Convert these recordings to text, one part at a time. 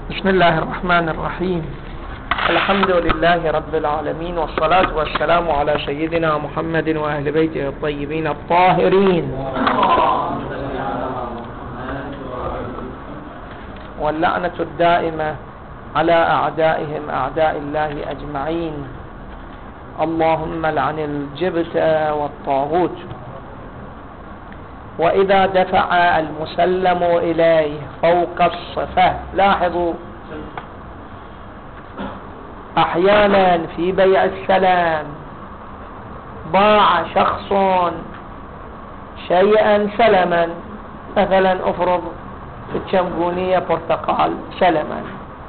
بسم الله الرحمن الرحيم. الحمد لله رب العالمين، والصلاة والسلام على سيدنا محمد وأهل بيته الطيبين الطاهرين، واللعنة الدائمة على أعدائهم أعداء الله أجمعين. اللهم لعن الجبت والطاغوت. وإذا دفع المسلم إليه فوق الصفة، لاحظوا أحيانا في بيع السلام باع شخص شيئا سلما، مثلا افرض الشمبونية برتقال سلما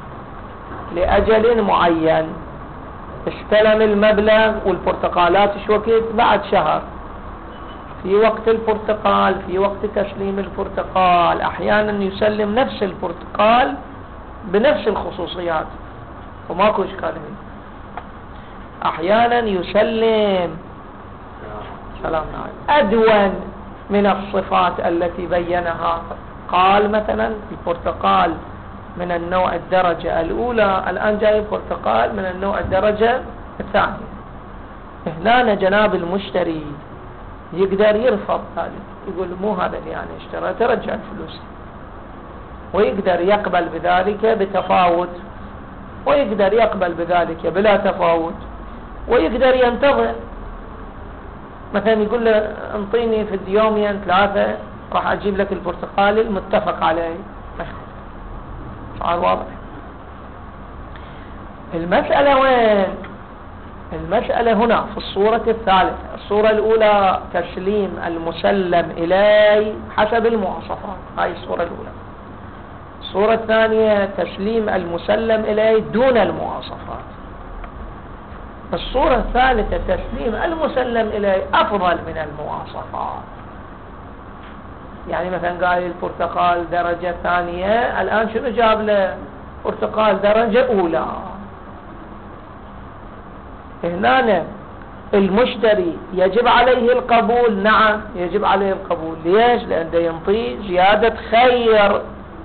لأجل معين، استلم المبلغ والبرتقالات وقت بعد شهر، في وقت البرتقال، في وقت تسليم البرتقال أحيانا يسلم نفس البرتقال بنفس الخصوصيات وماكو إشكال منه. أحيانا يسلم سلام أدون من الصفات التي بينها، قال مثلا البرتقال من النوع الدرجة الأولى، الآن جاي البرتقال من النوع الدرجة الثانية. هنا جناب المشتري يقدر يرفض ذلك، يقول مو هذا اللي يعني اشترى، ترجع الفلوس، ويقدر يقبل بذلك بتفاوت، ويقدر يقبل بذلك بلا تفاوت، ويقدر ينتظر. مثلا يقول له انطيني في يومين ثلاثة راح اجيب لك البرتقال المتفق عليه. صار واضح؟ المسألة وين؟ المسألة هنا في الصورة الثالثة. الصورة الأولى تسليم المسلم إليه حسب المواصفات، هاي الصورة الأولى. الصورة الثانية تسليم المسلم إليه دون المواصفات. الصورة الثالثة تسليم المسلم إليه أفضل من المواصفات. يعني مثلا قال البرتقال درجة ثانية، الآن شنو جاب له؟ برتقال درجة أولى. هنا المشتري يجب عليه القبول، نعم يجب عليه القبول. ليش؟ لأنه ينطي زيادة خير.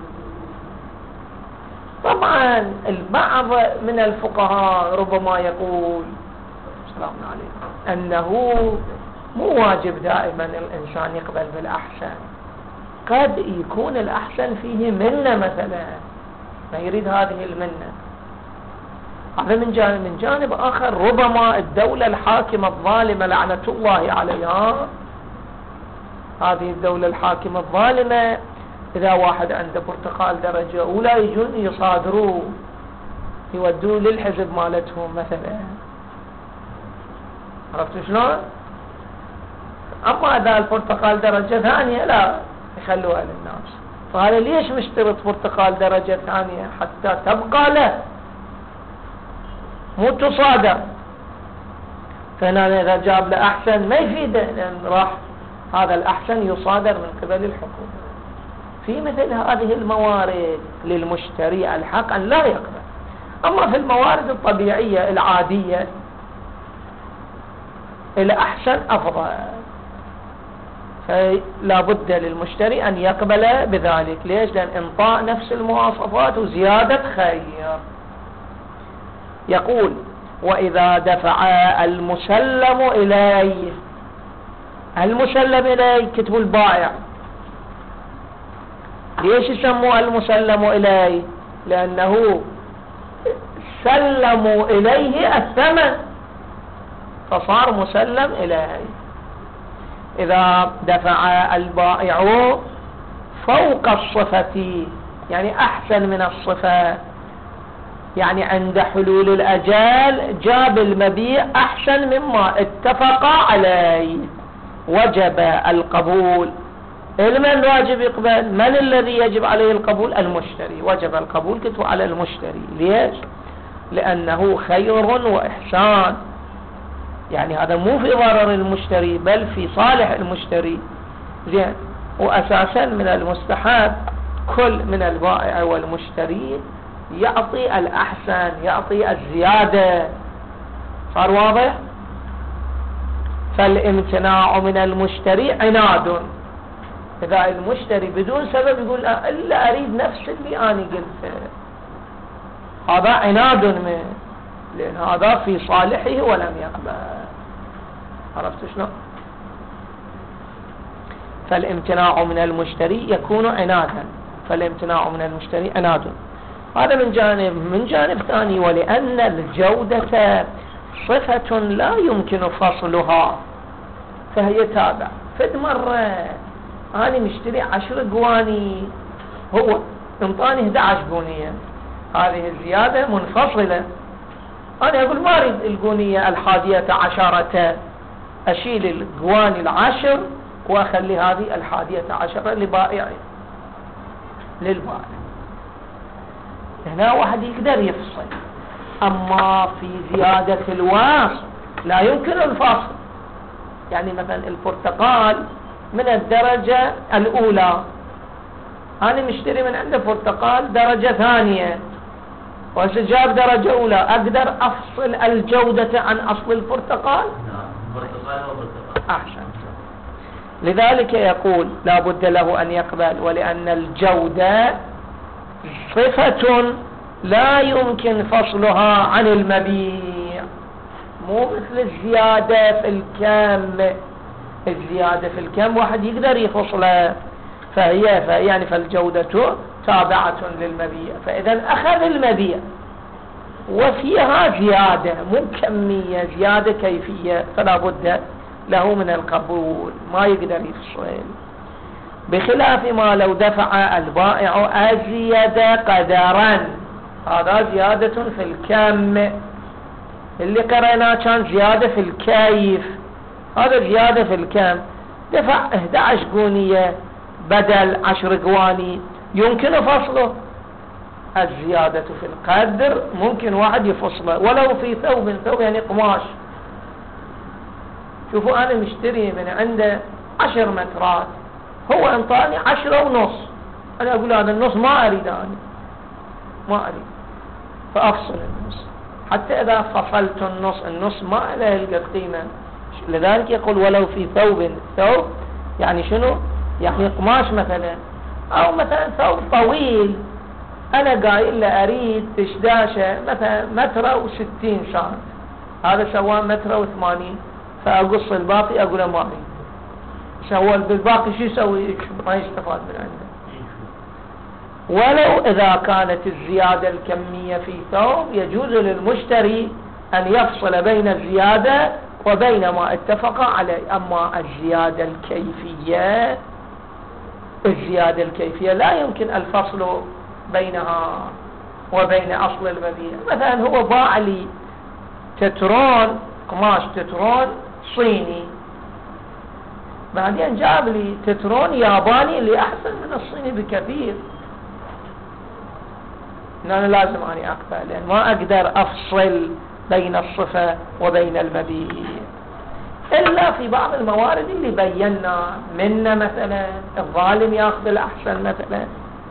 طبعا البعض من الفقهاء ربما يقول السلام عليكم أنه مو واجب دائما الإنسان يقبل بالأحسن، قد يكون الأحسن فيه منة مثلا، ما يريد هذه المنة. هذا من جانب. من جانب آخر ربما الدولة الحاكمة الظالمة لعنة الله عليها، هذه الدولة الحاكمة الظالمة إذا واحد عنده برتقال درجة أولى يجون يصادروه يودوه للحزب مالتهم مثلا. عرفت شلون؟ أما إذا البرتقال درجة ثانية لا يخلوها للناس. فهذا ليش مشترط برتقال درجة ثانية؟ حتى تبقى له، مو تصادر. فهنا إذا جاب له أحسن ما يفيده، لأن راح هذا الأحسن يصادر من قبل الحكومة. في مثل هذه الموارد للمشتري الحق أن لا يقبل. أما في الموارد الطبيعية العادية الأحسن أفضل، فلا بد للمشتري أن يقبل بذلك. ليش؟ لأن إنطاء نفس المواصفات وزيادة خير. يقول وإذا دفع المسلم إليه، المسلم إليه كتب البائع. ليش يسموه المسلم إليه؟ لأنه سلموا إليه الثمن فصار مسلم إليه. إذا دفع البائع فوق الصفة، يعني أحسن من الصفة، يعني عند حلول الأجال جاب المبيع أحسن مما اتفق عليه، وجب القبول. من واجب يقبل؟ من الذي يجب عليه القبول؟ المشتري. وجب القبول كتب على المشتري. ليش؟ لأنه خير وإحسان، يعني هذا مو في ضرر المشتري بل في صالح المشتري. زين. وأساسا من المستحب كل من البائع والمشتري يعطي الأحسن، يعطي الزيادة. صار واضح؟ فالامتناع من المشتري عناد. إذا المشتري بدون سبب يقول إلا أريد نفس اللي أنا قلته، هذا عناد منه، لأن هذا في صالحه ولم يقبل. عرفت شلون؟ فالامتناع من المشتري يكون عنادا، فالامتناع من المشتري عناد. هذا من جانب. من جانب ثاني، ولأن الجودة صفة لا يمكن فصلها، فهي تابع. فد مرة أنا مشتري 10 قواني، هو انطاني 11 قونية، هذه الزيادة منفصلة. أنا أقول ما أريد القونية 11، أشيل القواني 10 وأخلي هذه 11 لبائعي، للبائع. هنا واحد يقدر يفصل. أما في زيادة الوصف لا يمكن الفصل. يعني مثلا البرتقال من الدرجة الأولى، أنا مشتري من عنده برتقال درجة ثانية وسجاب درجة أولى، أقدر أفصل الجودة عن أصل البرتقال؟ برتقال وبرتقال. أحسن. لذلك يقول لا بد له أن يقبل، ولأن الجودة صفة لا يمكن فصلها عن المبيع، مو مثل الزيادة في الكم. الزيادة في الكم واحد يقدر يفصلها، فهي يعني فالجودة تابعة للمبيع. فإذا أخذ المبيع وفيها زيادة مو كمية، زيادة كيفية، فلا بد له من القبول، ما يقدر يفصل. بخلاف ما لو دفع البائع أزيد قدرا، هذا زيادة في الكم. اللي قرأناه كان زيادة في الكيف، هذا زيادة في الكم. دفع 11 قونية بدل 10 قواني، يمكن فصله. الزيادة في القدر ممكن واحد يفصله ولو في ثوب. ثوب يعني قماش. شوفوا أنا مشتري من عنده 10 مترات، هو انطاني 10.5، أنا أقول هذا النص ما أريد، أنا ما أريد، فأفصل النص. حتى إذا فصلت النص ما له قيمة. لذلك يقول ولو في ثوب. ثوب يعني شنو؟ يعني قماش مثلا، أو مثلا ثوب طويل، أنا قايل له أريد دشداشة مثلا 1.60 سم، هذا سواه 1.80، فأقص الباقي أقول ما أريد. سوى بالباقي شو يسوي؟ ما يستفاد من عنده. ولو إذا كانت الزيادة الكمية في ثوب، يجوز للمشتري أن يفصل بين الزيادة وبين ما اتفق عليه. أما الزيادة الكيفية لا يمكن الفصل بينها وبين أصل المبيع. مثلا هو باع لي تترون، قماش تترون صيني، بعدين جاب لي تترون ياباني اللي أحسن من الصيني بكثير، أنا لازم أني أقبل، لأن ما أقدر أفصل بين الصفة وبين المبيع إلا في بعض الموارد اللي بينا منا. مثلا الظالم يأخذ الأحسن مثلا.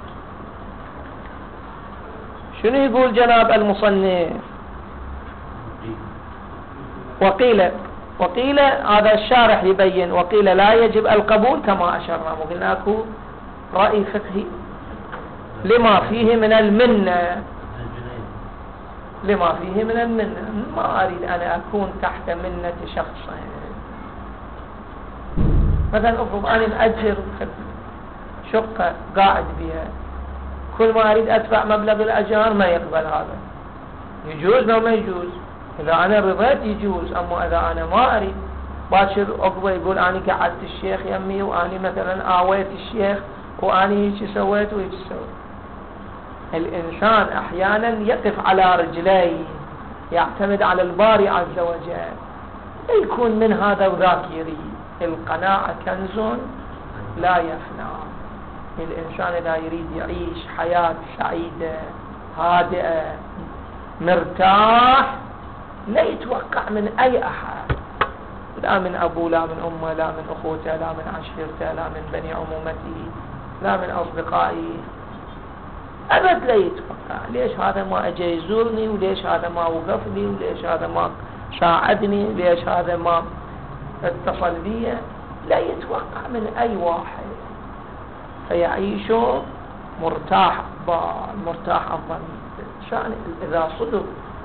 شنو يقول جناب المصنف؟ وقيل هذا الشارح يبين، وقيل لا يجب القبول كما أشرنا، وقلنا أكو رأي فقهي لما فيه من المنة. لما فيه من المنة، ما أريد أنا أكون تحت منة شخص. مثلا أفرض أنا مأجر شقة قاعد بها، كل ما أريد أدفع مبلغ الأجار ما يقبل. هذا يجوز لو ما يجوز؟ إذا أنا رضيت يجوز، أما إذا أنا ما أريد، باكر عقبة يقول أنا قعدت الشيخ يمي، وأنا مثلا آويت الشيخ، وأنا هيك سويت وهيك سويت. الإنسان أحيانا يقف على رجليه، يعتمد على الباري عز وجل، يكون من هذا وذاك يريد. القناعة كنز لا يفنى. الإنسان إذا يريد يعيش حياة سعيدة هادئة مرتاح، لا يتوقع من أي أحد، لا من أبوه، لا من أمه، لا من أخوته، لا من عشيرته، لا من بني عمومته، لا من أصدقائه، أبد لا يتوقع. ليش هذا ما أجي يزورني؟ وليش هذا ما وقف لي؟ وليش هذا ما ساعدني؟ ليش هذا ما اتصل بي؟ لا يتوقع من أي واحد، فيعيش مرتاح مرتاح الضمير، شان إذا صدق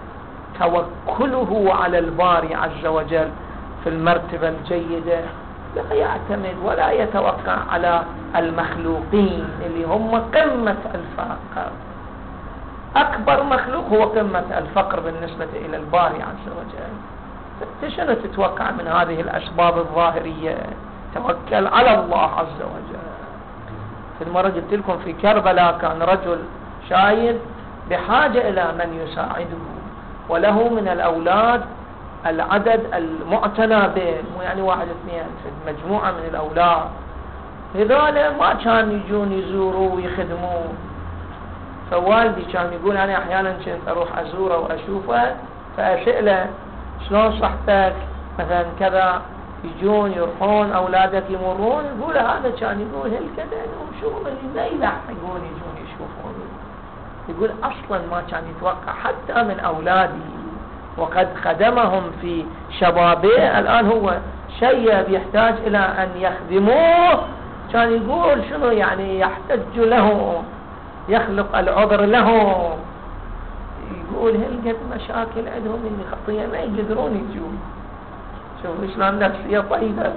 توكله على الباري عز وجل في المرتبة الجيدة لا يعتمد ولا يتوقع على المخلوقين اللي هم قمة الفقر. أكبر مخلوق هو قمة الفقر بالنسبة إلى الباري عز وجل. شنو تتوقع من هذه الأسباب الظاهرية؟ توكل على الله عز وجل. في المرة قلت لكم في كربلاء كان رجل شايب بحاجة إلى من يساعده، وله من الأولاد العدد المعتنى به، مو يعني واحد اثنين، في مجموعة من الأولاد. هذول ما كان يجون يزوروه ويخدموه. فوالدي كان يقول أنا أحيانا كنت أروح أزوره وأشوفه فأسأله شلون صحتك مثلا كذا، يجون يروحون أولادك يمرون، يقول هذا كان يقول هالكذا شغل اللي ما يلحقون يجون يشوفون. يقول أصلا ما كان يتوقع حتى من أولادي، وقد خدمهم في شبابه، الآن هو شيب يحتاج إلى أن يخدموه. كان يقول شنو يعني يحتج له، يخلق العذر له. يقول هالقد مشاكل عندهم اللي خطية ما يقدرون يجون. شوفوا شلون نفسية طيبة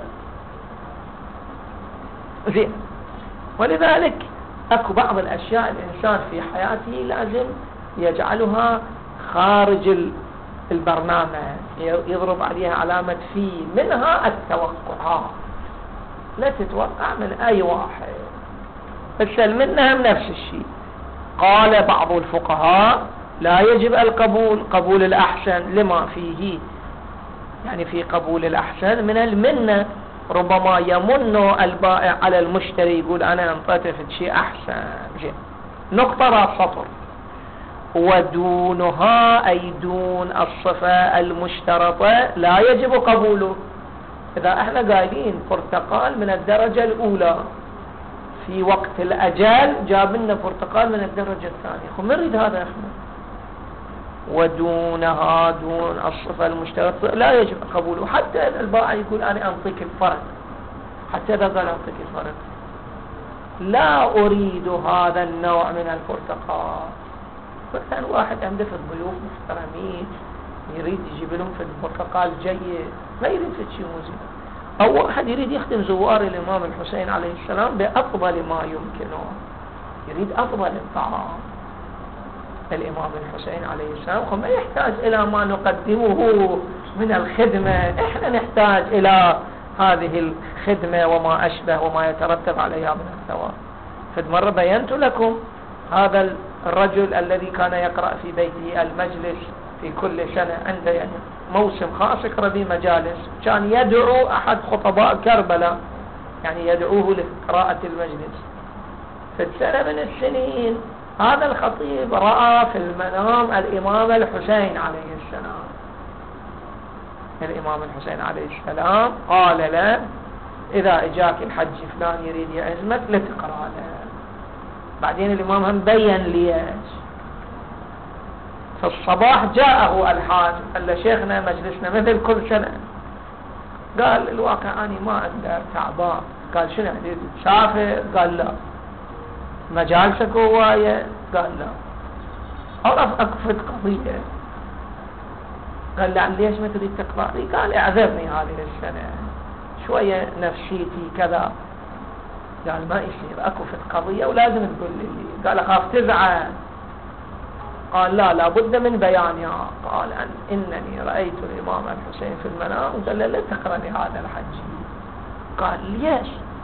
زين. ولذلك اكو بعض الاشياء الانسان في حياته لازم يجعلها خارج البرنامج، يضرب عليها علامة في، منها التوقعات. لا تتوقع من اي واحد، اسأل منها نفس الشيء. قال بعض الفقهاء لا يجب القبول، قبول الأحسن لما فيه، يعني في قبول الأحسن من المنة. ربما يمن البائع على المشتري، يقول أنا انطيته في شيء أحسن. نقطة راس سطر. ودونها أي دون الصفة المشترطة لا يجب قبوله. إذا احنا قايلين برتقال من الدرجة الأولى في وقت الأجل جاب لنا برتقال من الدرجة الثانية، خو نريد هذا احنا. ودونها دون الصفة المشترطة لا يجب قبوله، حتى إذا البائع يقول أنا أنطيك الفرق، حتى إذا قال أنطيك الفرق لا أريد هذا النوع من البرتقال. مثلا واحد عنده في الضيوف محترمين يريد يجيب لهم في البرتقال جيد، ما يريد في شيء مزيد. أو واحد يريد يخدم زوار الإمام الحسين عليه السلام بأفضل ما يمكنه، يريد أفضل الطعام. الإمام الحسين عليه السلام ما يحتاج إلى ما نقدمه من الخدمة، إحنا نحتاج إلى هذه الخدمة وما أشبه وما يترتب عليها من الثواب. فمرة بينت لكم هذا الرجل الذي كان يقرأ في بيته المجلس في كل سنة، عنده يعني موسم خاص يقرأ به مجالس، كان يدعو أحد خطباء كربلاء، يعني يدعوه لقراءة المجلس. في السنة من السنين هذا الخطيب رأى في المنام الإمام الحسين عليه السلام. الإمام الحسين عليه السلام قال له إذا إجاك الحج فلان يريد يعزمك لتقرأ له. بعدين الإمام هم بين ليش. في الصباح جاءه الحاج قال له شيخنا مجلسنا مثل كل سنة. قال الواقع أنا ما أقدر تعبان. قال شنو يعني تسافر؟ قال لا. مجالسك هواية؟ قال لا. عرف أكفت قضية. قال له ليش ما تريد تقرأ لي؟ قال اعذرني هذه السنة شوية نفسيتي كذا. قال ما يصير أكو في قضية ولازم تقول لي. قال أخاف تزعل. قال لا لابد من بيانها. قال إنني رأيت الإمام الحسين في المنام. قال له لا تقرأ لي هذا الحج. قال ليش؟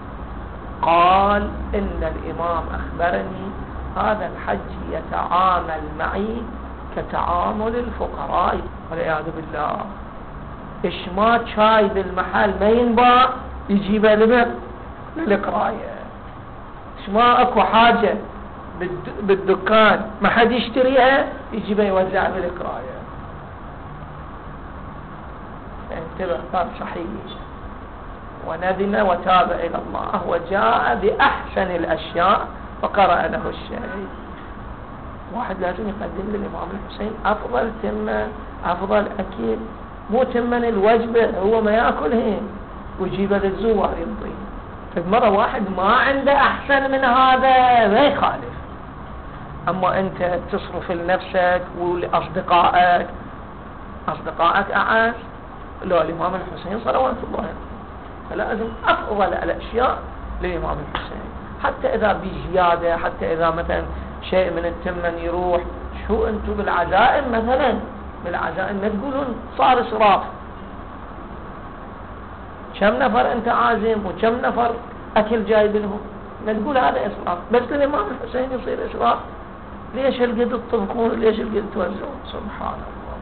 قال إن الإمام أخبرني هذا الحج يتعامل معي كتعامل الفقراء والعياذ بالله. إيش ما شاي بالمحل ما ينباع يجيبه للقراية. إيش ما أكو حاجة بالدكان ما حد يشتريها يجيبه يوزعها بالقراية. انتبه كان صحيح. وندم وتاب إلى الله وجاء بأحسن الأشياء وقرأ له الشيء. واحد لازم يقدم للإمام الحسين أفضل تمة، أفضل أكل، مو تمن الوجبة هو ما يأكلهن ويجيبه للزوار ينطيه. فمرة واحد ما عنده أحسن من هذا ما يخالف، أما أنت تصرف لنفسك ولأصدقائك، أصدقائك أعز. لا، الإمام الحسين صلوات الله عليه فلازم أفضل الأشياء للإمام الحسين، حتى إذا بزيادة، حتى إذا مثلا شيء من التمن يروح. شو أنتم بالعزائم مثلا، بالعزائم ما تقولون صار إسراف؟ كم نفر أنت عازم وكم نفر أكل جايب لهم، ما تقول هذا إسراف؟ بس للإمام الحسين يصير إسراف؟ ليش هالقد تطبخون، ليش هالقد توزعون؟ سبحان الله.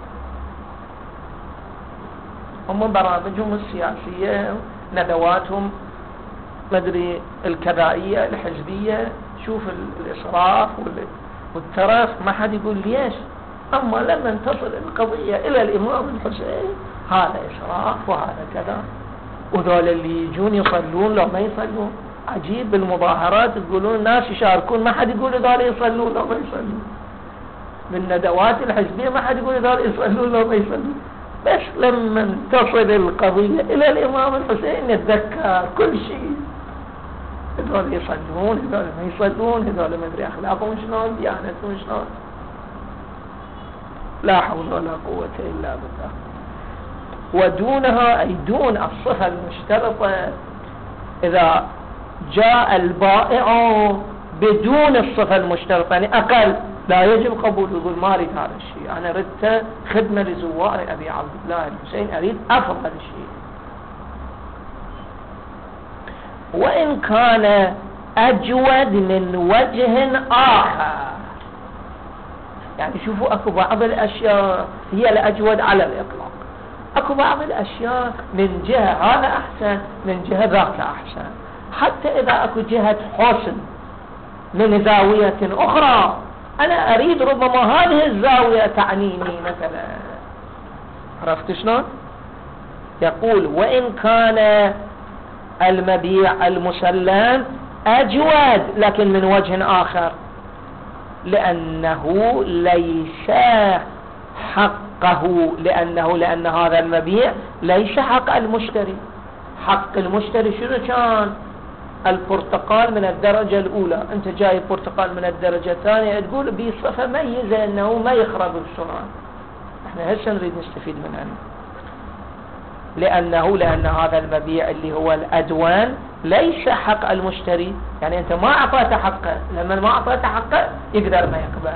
هم برامجهم السياسية، ندواتهم، مدري الكذائية الحزبية، شوف الإسراف والترف، ما حد يقول ليش. أما لما تصل القضية إلى الإمام الحسين هذا إسراف وهذا كذا. وذول اللي يجون يصلون لو ما يصلون، عجيب. بالمظاهرات تقولون الناس يشاركون، ما حد يقول ذول يصلون لو ما يصلون. بالندوات الحزبية ما حد يقول ذول يصلون لو ما يصلون. بس لما تصل القضية إلى الإمام الحسين نتذكر كل شيء. هذول يصلون، هذول ما يصلون، هذول ما ادري اخلاقهم شلون، ديانتهم شلون. لا حول ولا قوة الا بالله. ودونها اي دون الصفة المشترطة، اذا جاء البائع بدون الصفة المشترطة يعني اقل، لا يجب قبول. يقول ما اريد هذا الشيء، انا ردت خدمة لزوار ابي عبد الله الحسين، اريد افضل شيء. وإن كان أجود من وجه آخر، يعني شوفوا أكو بعض الأشياء هي الأجود على الإطلاق، أكو بعض الأشياء من جهة هذا أحسن، من جهة ذاك أحسن. حتى إذا أكو جهة حسن من زاوية أخرى، أنا أريد ربما هذه الزاوية تعنيني مثلا. عرفت شلون؟ يقول وإن كان المبيع المسلم أجود لكن من وجه آخر، لأنه ليس حقه، لأن هذا المبيع ليس حق المشتري. حق المشتري شنو كان؟ البرتقال من الدرجة الأولى، أنت جاي برتقال من الدرجة الثانية، تقول بصفة ميزة أنه ما يخرب بسرعة. احنا هسه نريد نستفيد من عنه، لأن هذا المبيع اللي هو الأدوان ليس حق المشتري، يعني أنت ما أعطيته حقه، لما ما أعطيته حقه يقدر ما يقبل،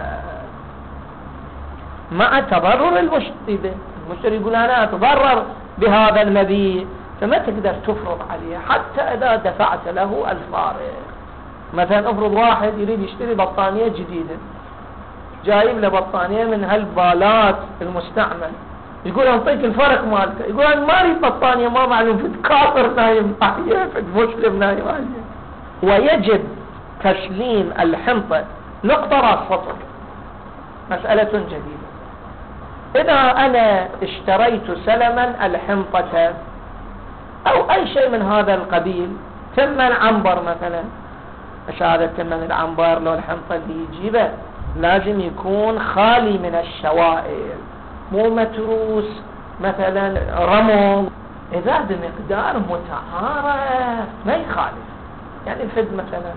مع تضرر المشتري. المشتري يقول أنا أتضرر بهذا المبيع، فما تقدر تفرض عليه حتى إذا دفعت له الفارق. مثلا افرض واحد يريد يشتري بطانية جديدة، جايب له بطانية من هالبالات المستعمل، يقول انطيك الفرق مالته، يقول انا ما اريد بطانية ما معلوم في كافر نايم عليه، في مسلم نايم عليه. ويجب تسليم الحنطة، نقطة راس سطر، مسألة جديدة. إذا أنا اشتريت سلما الحنطة أو أي شيء من هذا القبيل، ثمن عنبر مثلا، مش هذا ثمن العنبر لو الحنطة اللي يجيبه لازم يكون خالي من الشوائب، مو متروس مثلا رمل. إذا بمقدار متعارف ما يخالف، يعني فد مثلا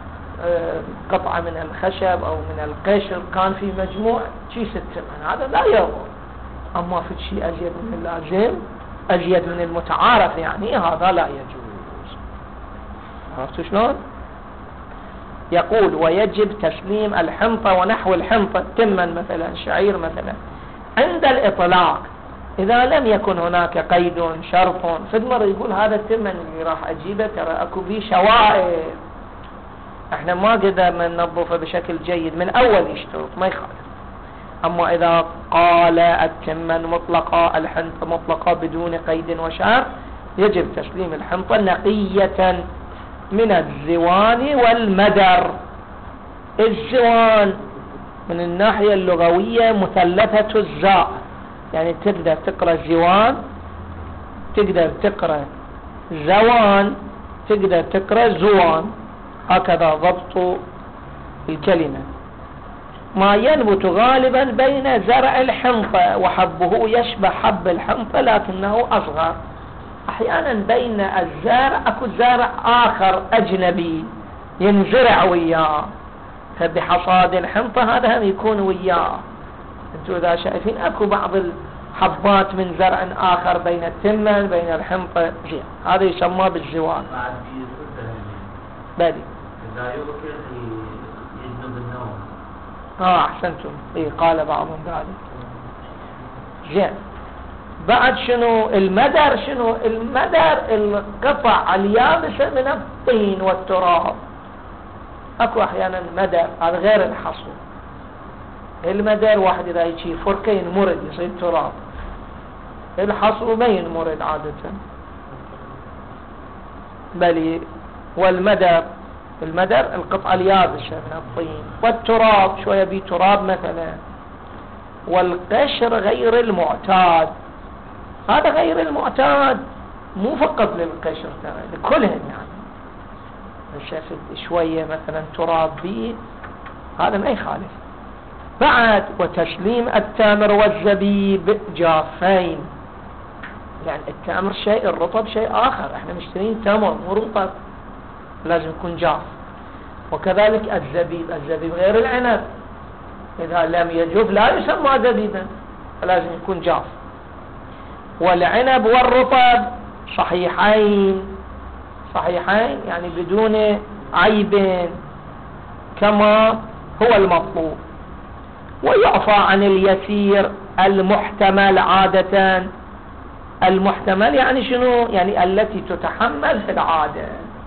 قطعة من الخشب أو من القشر كان في مجموع شيء 6 ثمن، هذا لا يضر. أما في شيء أزيد من اللازم، أزيد من المتعارف، يعني هذا لا يجوز. عرفت شلون؟ يقول ويجب تسليم الحنطة ونحو الحنطة، تمن مثلا، شعير مثلا، عند الإطلاق إذا لم يكن هناك قيد شرط. فدمر يقول هذا التمن اللي راح أجيبه ترى أكو به شوائب، احنا ما قدرنا ننظفه بشكل جيد، من أول يشترط ما يخالف. أما إذا قال التمن مطلقة، الحنطة مطلقة بدون قيد وشرط، يجب تسليم الحنطة نقية من الزوان والمدر. الزوان من الناحية اللغوية مثلثة الزاء، يعني تقدر تقرأ زوان، تقدر تقرأ زوان، تقدر تقرأ زوان، هكذا ضبط الكلمة. ما ينبت غالبا بين زرع الحنطة وحبه، يشبه حب الحنطة لكنه أصغر. أحيانا بين الزرع أكو زرع آخر أجنبي ينزرع وياه، فبحصاد الحنطة هذا هم يكون وياه. انتم اذا شايفين اكو بعض الحبات من زرع اخر بين التمن بين الحنطة، زين هذا يسمى بالزوال. بعد في صدة بلي إذا يوكل يجنب النوم. احسنتم. قال بعضهم ذلك. زين بعد شنو المدر؟ شنو المدر؟ القطع اليابسة من الطين والتراب. اكو احيانا مدر هذا غير الحصو. المدر واحد اذا يجي فركه ينمرد يصير تراب، الحصو ما ينمرد عادة. بل والمدر القطعة اليابسة من الطين، والتراب شوية بيه تراب مثلا. والقشر غير المعتاد، هذا غير المعتاد مو فقط للقشر ترى لكلهم، يعني شفت شوية مثلا تراب بيه هذا ما يخالف. بعد وتسليم التمر والزبيب جافين، يعني التمر شيء الرطب شيء آخر، احنا مشترين تمر مو رطب لازم يكون جاف. وكذلك الزبيب غير العنب، إذا لم يجف لا يسمى زبيبا فلازم يكون جاف. والعنب والرطب صحيحين يعني بدون عيب كما هو المطلوب. ويعفى عن اليسير المحتمل عادة. المحتمل يعني شنو؟ يعني التي تتحمل في العادة،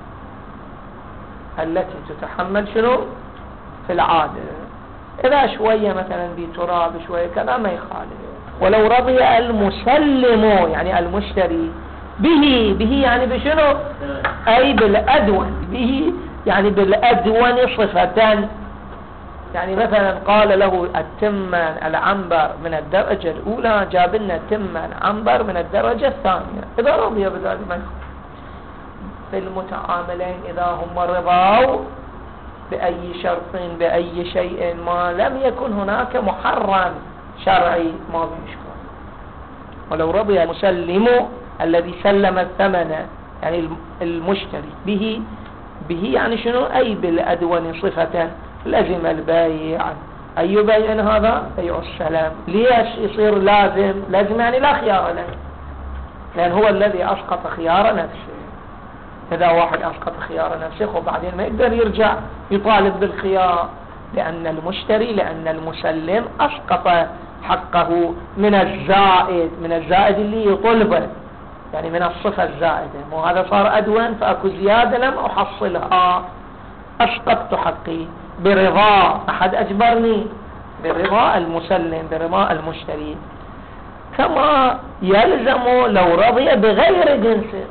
التي تتحمل شنو في العادة. إذا شوية مثلا بتراب شوية كذا ما يخالف. ولو رضي المسلم يعني المشتري به يعني بشنو؟ أي بالأدون، به يعني بالأدون صفة. يعني مثلا قال له التمن العنبر من الدرجة الأولى، جاب لنا تمن عنبر من الدرجة الثانية، إذا رضي بذلك ما يخالف. في المتعاملين إذا هم رضوا بأي شرط بأي شيء ما لم يكن هناك محرم شرعي ما بيشكل. ولو رضي المسلم الذي سلم الثمن يعني المشتري به يعني شنو؟ أي بالأدون صفة، لازم البايع أي بيع هذا بيع السلام. ليش يصير لازم يعني لا خيار له، لأن هو الذي أسقط خيار نفسه. إذا واحد أسقط خيار نفسه وبعدين ما يقدر يرجع يطالب بالخيار، لأن المسلم أسقط حقه من الزائد اللي يطلبه، يعني من الصفة الزائدة. مو هذا صار أدون فأكو زيادة لم أحصلها، أسقطت حقي برضا أحد أجبرني، برضا المسلم برضا المشتري. كما يلزم لو رضي بغير جنسه.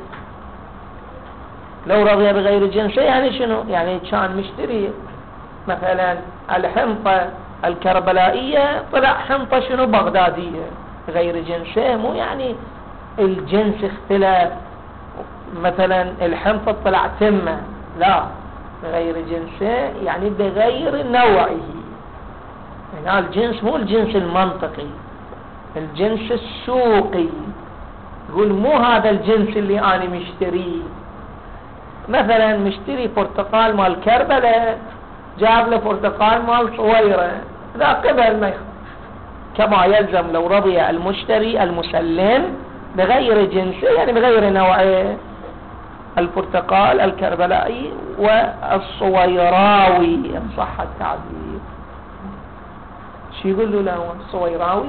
لو رضي بغير جنسه يعني شنو؟ يعني كان مشتري مثلا الحنطة الكربلائية طلع حنطة شنو بغدادية غير جنسه، مو يعني الجنس اختلف، مثلا الحنطة طلع تمة، لا غير جنسه يعني بغير نوعه. يعني الجنس مو الجنس المنطقي، الجنس السوقي. يقول مو هذا الجنس اللي أنا مشتريه. مثلا مشتري برتقال مال كربلاء، جاب له برتقال مال صويرة، لا قبل ما يخالف. كما يلزم لو رضي المشتري المسلم بغير جنسه يعني بغير نوعه، البرتقال الكربلائي والصويراوي إن صح التعبير. شو يقول له له الصويراوي؟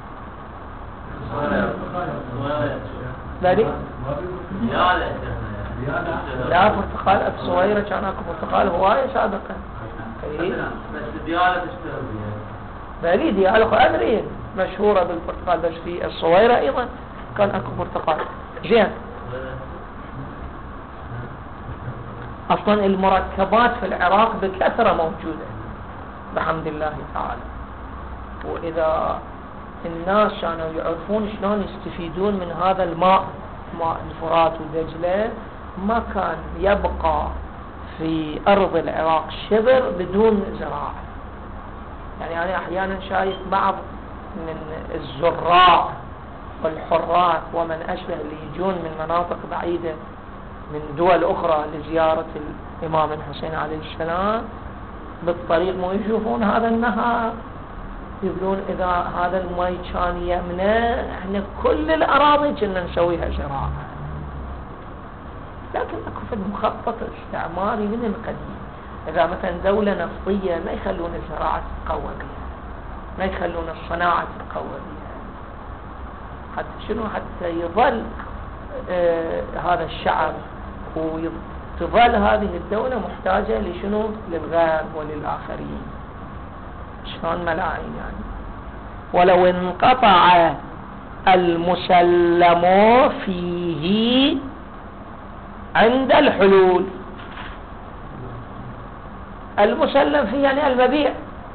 لا برتقال الصويرة كان اكو برتقال هواية سابقا. بس ديالة تشتغل بلي ديالة أدري مشهورة بالبرتقال، بس في الصويرة أيضا كان اكو برتقال. زين اصلا المركبات في العراق بكثرة موجودة بحمد الله تعالى، واذا الناس كانوا يعرفون شلون يستفيدون من هذا الماء، ماء الفرات ودجلة، ما كان يبقى في ارض العراق شبر بدون زراعة. يعني انا احيانا شايف بعض من الزراع والحراث ومن اشبه اللي يجون من مناطق بعيدة من دول أخرى لزيارة الإمام الحسين عليه السلام، بالطريق مو يشوفون هذا النهر يقولون إذا هذا المي كان يمنى احنا كل الأراضي كنا نسويها زراعة. لكن اكو فد مخطط استعماري من القديم. إذا مثلا دولة نفطية ما يخلون الزراعة تتقوى بها، ما يخلون الصناعة تتقوى بها، حتى شنو؟ حتى يظل هذا الشعب وتظل هذه الدولة محتاجة لشنو؟ للغرب وللآخرين. شلون ملاعين يعني. ولو انقطع المسلم فيه عند الحلول. المسلم فيه يعني المبيع،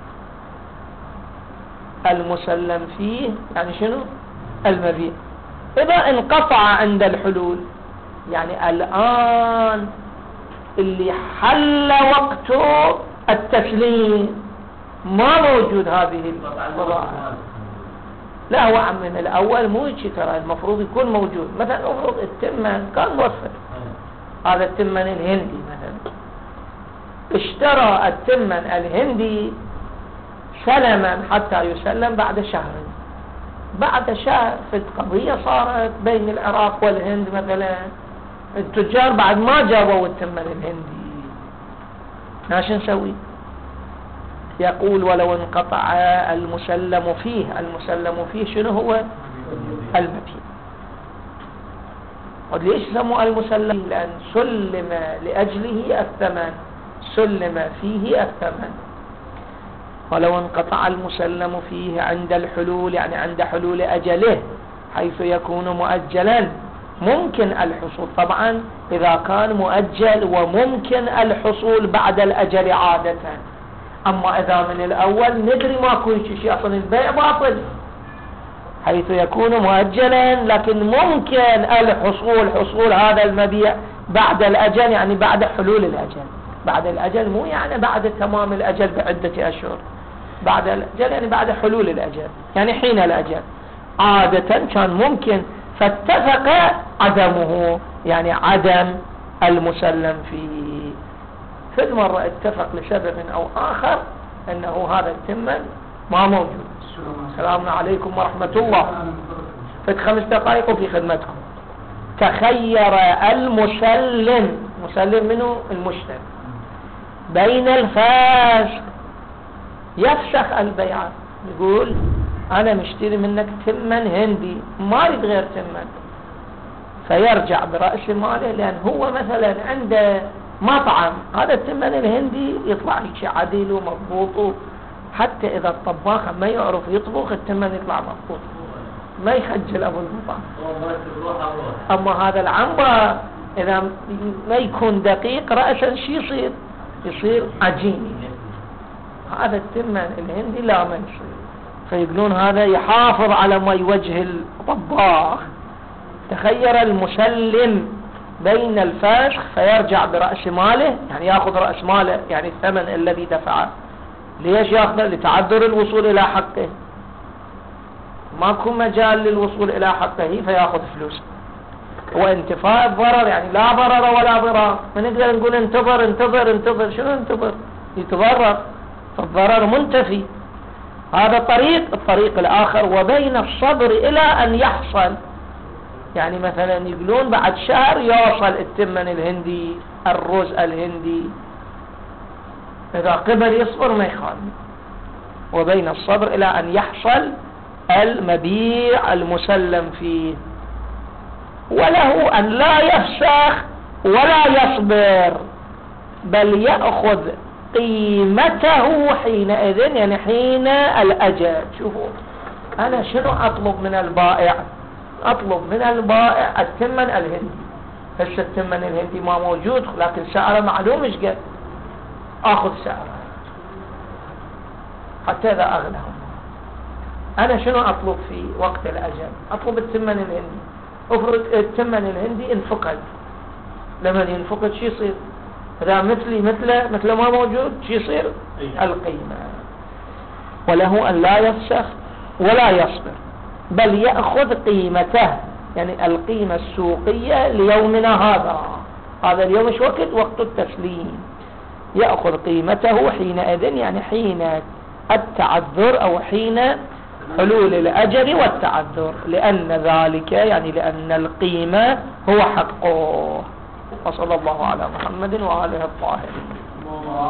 المسلم فيه يعني شنو؟ المبيع. إذا انقطع عند الحلول يعني الآن اللي حل وقته التسليم ما موجود هذه البضاعة. لا هو عم من الأول مو هيك ترى، المفروض يكون موجود. مثلا المفروض التمن كان موفر، هذا التمن الهندي مثلا اشترى التمن الهندي سلما حتى يسلم بعد شهر. بعد شهر في قضية صارت بين العراق والهند مثلا، التجار بعد ما جابوا التمن الهندي، ماشي نسوي؟ يقول ولو انقطع المسلم فيه. المسلم فيه شنو هو؟ المبيع. وليش سموا المسلم؟ لأن سلم لأجله الثمن، سلم فيه الثمن. ولو انقطع المسلم فيه عند الحلول يعني عند حلول أجله حيث يكون مؤجلا ممكن الحصول. طبعا إذا كان مؤجل وممكن الحصول بعد الأجل عادة. أما إذا من الأول ندري ماكو شيء أصلا البيع باطل، حيث يكون مؤجلا لكن ممكن الحصول، حصول هذا المبيع بعد الأجل يعني بعد حلول الأجل. بعد الأجل مو يعني بعد تمام الأجل بعدة أشهر، بعد الأجل يعني بعد حلول الأجل، يعني حين الأجل. عادة كان ممكن فاتفق عدمه يعني عدم المسلم فيه. في المرة اتفق لسبب أو آخر أنه هذا التمن ما موجود. السلام عليكم ورحمة الله. في 5 دقائق وفي خدمتكم. تخير المسلم، مسلم منه المشتري، بين الفاسق يفسخ البيعة، يقول أنا مشتري منك تمن هندي ما أريد غير تمن، فيرجع برأس ماله. لأن هو مثلا عنده مطعم، هذا التمن الهندي يطلع هيك عديل ومضبوط، حتى إذا الطباخ ما يعرف يطبخ التمن يطلع مضبوط، ما يخجل أبو المطعم. أما هذا العنبر إذا ما يكون دقيق رأسا شي يصير عجيني. هذا التمن الهندي لا ما يصير، فيقولون هذا يحافظ على ما يوجه الطباخ. تخير المسلم بين الفاسخ فيرجع برأس ماله، يعني يأخذ رأس ماله يعني الثمن الذي دفعه. ليش يأخذ؟ لتعذر الوصول إلى حقه، ماكو مجال للوصول إلى حقه فيأخذ فلوس. وانتفاء الضرر يعني لا ضرر ولا ضرار. ما نقدر نقول انتظر انتظر انتظر، شنو انتظر؟ يتضرر، فالضرر منتفي. هذا الطريق الآخر وبين الصبر إلى أن يحصل. يعني مثلا يقولون بعد شهر يوصل التمن الهندي، الرز الهندي، إذا قبل يصبر ما يخالف. وبين الصبر إلى أن يحصل المبيع المسلم فيه. وله أن لا يفسخ ولا يصبر، بل يأخذ قيمته حينئذ، يعني حين الأجل. شوفوا أنا شنو أطلب من البائع؟ أطلب من البائع التمن الهندي. هسه التمن الهندي ما موجود لكن سعره معلوم ايش قد، أخذ سعره حتى إذا أغلهم. أنا شنو أطلب في وقت الأجل؟ أطلب التمن الهندي. افرض التمن الهندي انفقد، لما ينفقد شو يصير؟ إذا مثل ما موجود شو يصير؟ القيمة. وله أن لا يفسخ ولا يصبر، بل يأخذ قيمته، يعني القيمة السوقية ليومنا هذا. هذا اليوم ايش وقت؟ وقت التسليم. يأخذ قيمته حينئذ، يعني حين التعذر أو حين حلول الأجل والتعذر، لأن ذلك يعني لأن القيمة هو حقه. وصلى الله على محمد وآله الطاهرين.